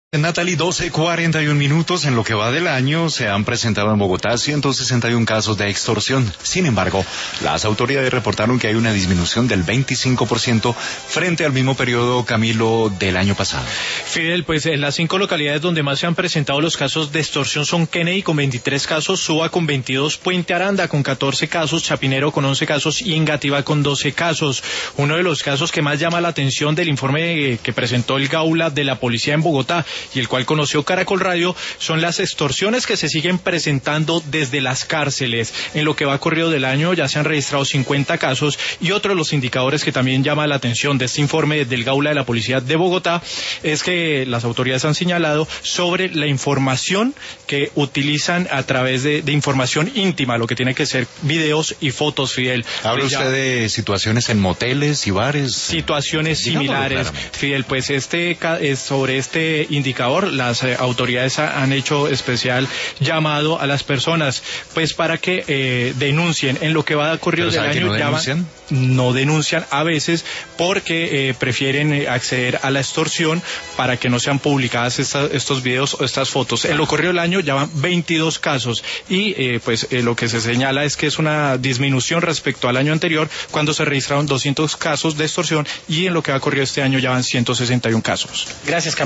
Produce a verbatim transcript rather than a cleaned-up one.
Natalie, doce cuarenta y un minutos. En lo que va del año se han presentado en Bogotá ciento sesenta y un casos de extorsión. Sin embargo, las autoridades reportaron que hay una disminución del veinticinco por ciento frente al mismo periodo, Camilo, del año pasado. Fidel, pues en las cinco localidades donde más se han presentado los casos de extorsión son Kennedy con veintitrés casos, Suba con veintidós, Puente Aranda con catorce casos, Chapinero con once casos y Engativá con doce casos. Uno de los casos que más llama la atención del informe que presentó el Gaula de la Policía en Bogotá y el cual conoció Caracol Radio son las extorsiones que se siguen presentando desde las cárceles. En lo que va corrido del año ya se han registrado cincuenta casos y otro de los indicadores que también llama la atención de este informe del Gaula de la Policía de Bogotá es que las autoridades han señalado sobre la información que utilizan a través de, de información íntima, lo que tiene que ser videos y fotos, Fidel. ¿Habla pues usted de situaciones en moteles y bares? Situaciones similares, Fidel, pues este es sobre este indicador las eh, autoridades ha, han hecho especial llamado a las personas pues para que eh, denuncien. En lo que va corrido del año no ya denuncian? Van, no denuncian a veces porque eh, prefieren eh, acceder a la extorsión para que no sean publicadas esta, estos videos o estas fotos. En lo corrido del año ya van veintidós casos y eh, pues eh, lo que se señala es que es una disminución respecto al año anterior cuando se registraron doscientos casos de extorsión y en lo que va corrido este año ya van ciento sesenta y un casos. Gracias, Camilo.